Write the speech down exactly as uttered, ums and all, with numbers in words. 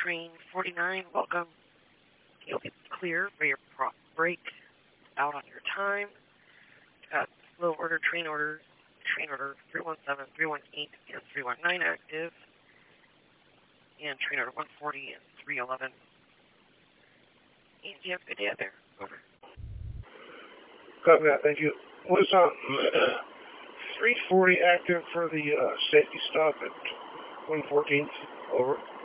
train forty-nine, welcome. You'll be clear for your prop break out on your time. Got slow order, train order, train order three one seven, three one eight, and three one nine active. And train order one forty and three eleven. And you have a good day out there. Over. Copy that, thank you. What's on? three forty active for the uh, safety stop at one fourteenth. Over.